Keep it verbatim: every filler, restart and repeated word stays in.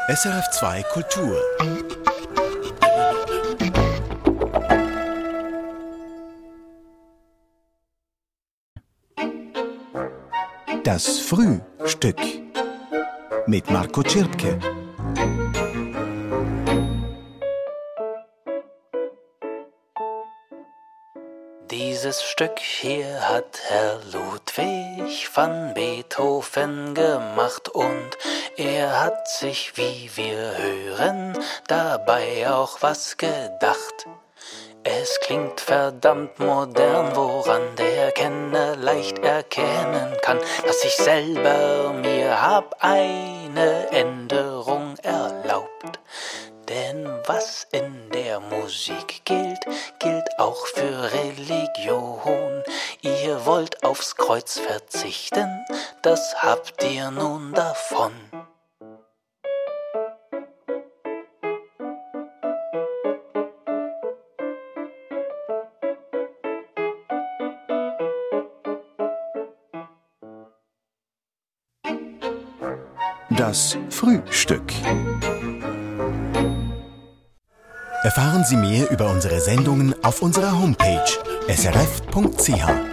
S R F zwei Kultur. Das Frühstück mit Marco Czirpke. Dieses Stück hier hat Herr Ludwig van Beethoven gemacht und er hat sich, wie wir hören, dabei auch was gedacht. Es klingt verdammt modern, woran der Kenner leicht erkennen kann, dass ich selber mir hab eine Änderung erlaubt. Denn was in der Musik gilt, gilt auch für Religion. Ihr wollt aufs Kreuz verzichten, das habt ihr nun davon. Das Frühstück. Erfahren Sie mehr über unsere Sendungen auf unserer Homepage s r f punkt c h.